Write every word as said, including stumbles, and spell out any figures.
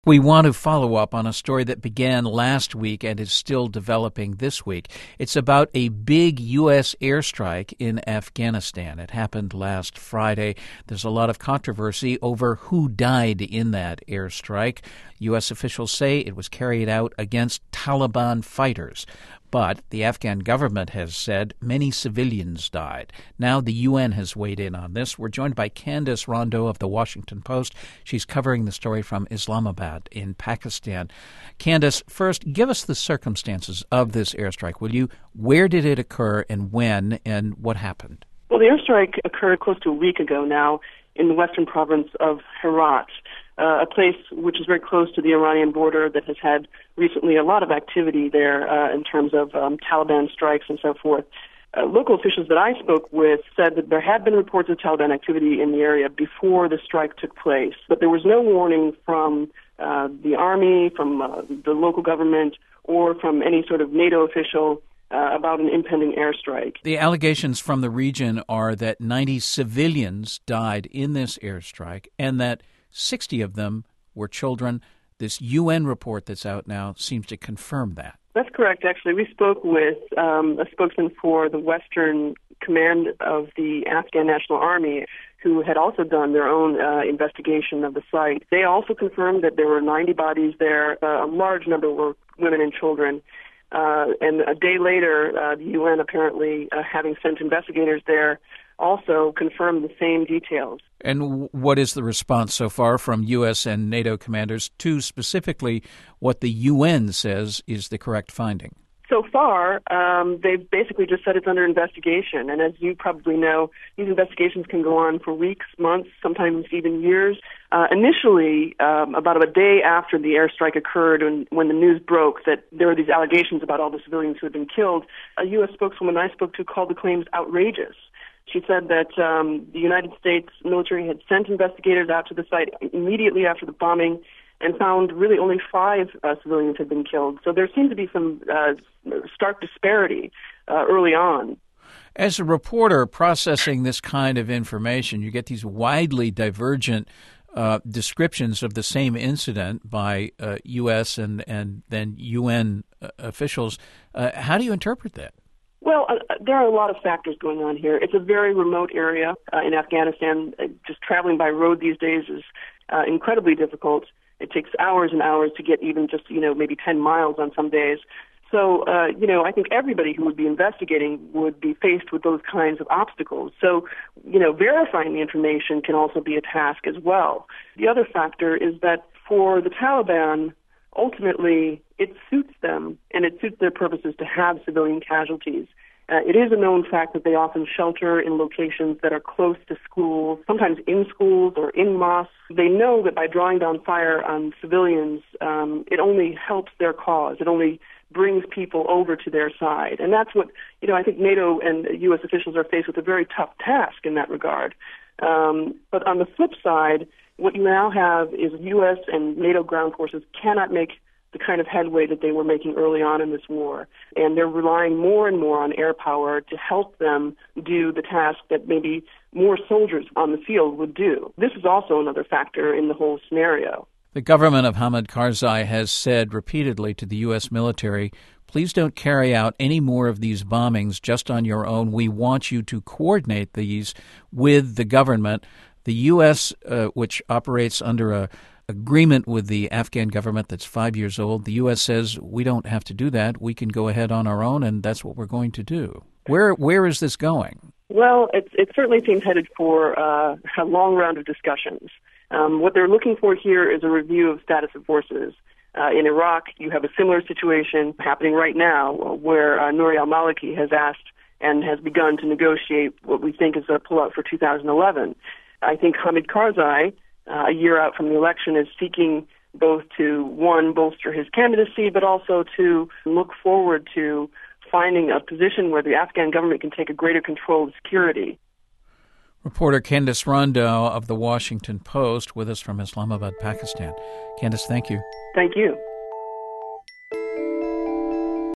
We want to follow up on a story that began last week and is still developing this week. It's about a big U S airstrike in Afghanistan. It happened last Friday. There's a lot of controversy over who died in that airstrike. U S officials say it was carried out against Taliban fighters. But the Afghan government has said many civilians died. Now the U N has weighed in on this. We're joined by Candace Rondeau of The Washington Post. She's covering the story from Islamabad in Pakistan. Candace, first, give us the circumstances of this airstrike, will you? Where did it occur and when, and what happened? Well, the airstrike occurred close to a week ago now in the western province of Herat, uh, a place which is very close to the Iranian border that has had recently a lot of activity there uh, in terms of um, Taliban strikes and so forth. Uh, local officials that I spoke with said that there had been reports of Taliban activity in the area before the strike took place, but there was no warning from uh, the army, from uh, the local government, or from any sort of NATO official Uh, about an impending airstrike. The allegations from the region are that ninety civilians died in this airstrike and that sixty of them were children. This U N report that's out now seems to confirm that. That's correct, actually. We spoke with um, a spokesman for the Western Command of the Afghan National Army, who had also done their own uh, investigation of the site. They also confirmed that there were ninety bodies there. Uh, a large number were women and children. Uh, and a day later, uh, the U N apparently, uh, having sent investigators there, also confirmed the same details. And w- what is the response so far from U S and NATO commanders to specifically what the U N says is the correct finding? So far, um, they've basically just said it's under investigation. And as you probably know, these investigations can go on for weeks, months, sometimes even years. Uh, initially, um, about a day after the airstrike occurred, and when the news broke that there were these allegations about all the civilians who had been killed, a U S spokeswoman I spoke to called the claims outrageous. She said that um, the United States military had sent investigators out to the site immediately after the bombing and found really only five uh, civilians had been killed. So there seemed to be some uh, stark disparity uh, early on. As a reporter processing this kind of information, you get these widely divergent uh, descriptions of the same incident by uh, U S and, and then U N uh, officials. Uh, how do you interpret that? Well, uh, there are a lot of factors going on here. It's a very remote area uh, in Afghanistan. Uh, just traveling by road these days is uh, incredibly difficult. It takes hours and hours to get even just, you know, maybe ten miles on some days. So, uh, you know, I think everybody who would be investigating would be faced with those kinds of obstacles. So, you know, verifying the information can also be a task as well. The other factor is that for the Taliban, ultimately, it suits them and it suits their purposes to have civilian casualties. Uh, it is a known fact that they often shelter in locations that are close to schools, sometimes in schools or in mosques. They know that by drawing down fire on civilians, um, it only helps their cause. It only brings people over to their side. And that's what, you know, I think NATO and U S officials are faced with a very tough task in that regard. Um, but on the flip side, what you now have is U S and NATO ground forces cannot make the kind of headway that they were making early on in this war. And they're relying more and more on air power to help them do the task that maybe more soldiers on the field would do. This is also another factor in the whole scenario. The government of Hamid Karzai has said repeatedly to the U S military, please don't carry out any more of these bombings just on your own. We want you to coordinate these with the government. The U S, uh, which operates under a agreement with the Afghan government that's five years old, the U S says we don't have to do that. We can go ahead on our own, and that's what we're going to do. Where where is this going? Well, it, it certainly seems headed for uh, a long round of discussions. Um, what they're looking for here is a review of status of forces. Uh, in Iraq, you have a similar situation happening right now where uh, Nouri al-Maliki has asked and has begun to negotiate what we think is a pullout for two thousand eleven. I think Hamid Karzai, Uh, a year out from the election, is seeking both to, one, bolster his candidacy, but also to look forward to finding a position where the Afghan government can take a greater control of security. Reporter Candace Rondeau of The Washington Post with us from Islamabad, Pakistan. Candace, thank you. Thank you.